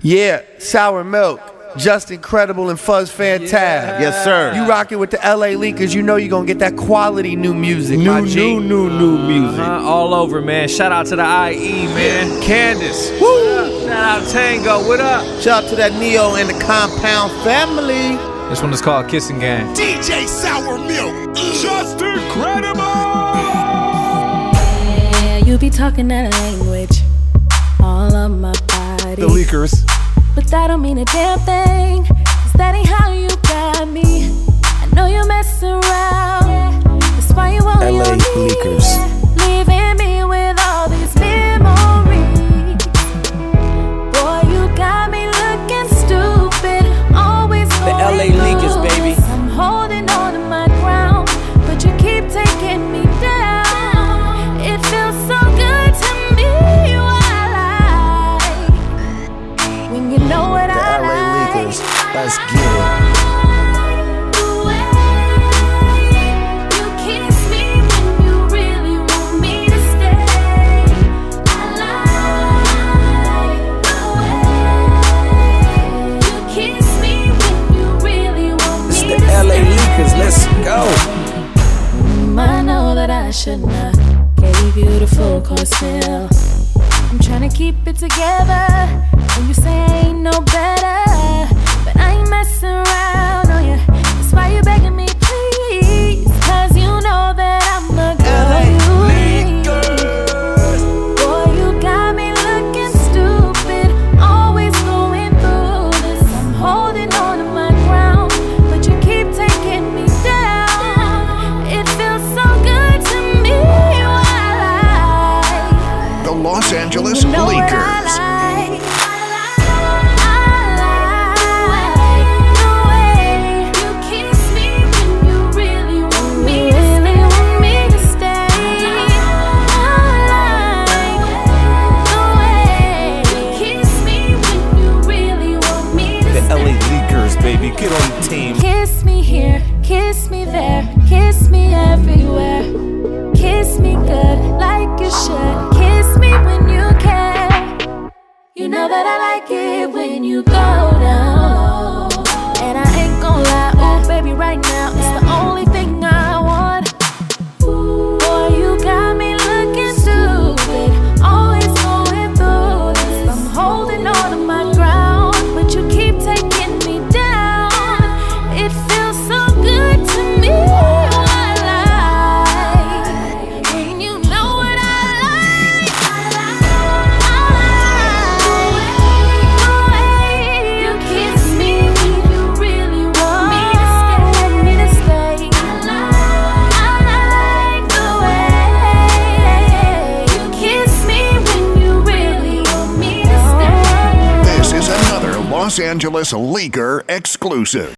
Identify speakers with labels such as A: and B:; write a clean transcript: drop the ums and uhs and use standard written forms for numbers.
A: Yeah, Sour Milk, Just Incredible and Fuzz Fantab.
B: Yeah.
C: Yes, sir.
A: You rockin' with the LA Leakers, you know you gonna get that quality new music, my G.
C: New music.
B: All over, man. Shout out to the IE, man. Candace.
A: Woo!
B: Shout out Tango. What up?
C: Shout out to that Neo and the Compound family.
B: This one is called Kissing Game.
D: DJ Sour Milk, Just Incredible.
E: Yeah, you be talking that language all of my body.
B: The Leakers.
E: But that don't mean a damn thing, 'cause that ain't how you got me. I know you mess around, that's why you want
F: LA
E: me,
F: Leakers.
E: leaving me with all these memories. Boy, you got me looking stupid, always
F: The
E: going
F: LA Leakers,
E: through
F: baby.
E: this. I'm holding on to my ground, but you keep taking me down. It feels so good to me when you know what
F: The
E: I
F: LA
E: like.
F: Leakers. Let's get it.
E: The way you kiss me when you really want me to stay. I like the way you kiss me when you really want
F: It's
E: me
F: the
E: to
F: LA
E: stay.
F: Leakers. Let's go.
E: I know that I shouldn't have gave you the full course meal. I'm trying to keep it together, and you say I ain't no better, but I ain't messing around on you. That's why you begging me, please, 'cause you know that I'm the girl you need. Boy, you got me looking stupid, always going through this. I'm holding on to my ground, but you keep taking me down. It feels so good to me.
D: The Los Angeles
E: You know what I
D: Lakers.
E: like. I like the way you kiss me when you really want me to stay. I like the way you kiss me when you really want me to
F: The
E: stay.
F: LA Leakers, baby. Get on the team.
E: Kiss me here, kiss me there, kiss me everywhere. Kiss me good like you should. Kiss me when you care. You know that I like it when you go down. And I ain't gon' lie, oh baby, right now it's the only thing I want. Boy, you got me looking stupid, always going through this. I'm holding on to my ground, but you keep taking me down. It feels so good to me.
D: Los Angeles Laker exclusive.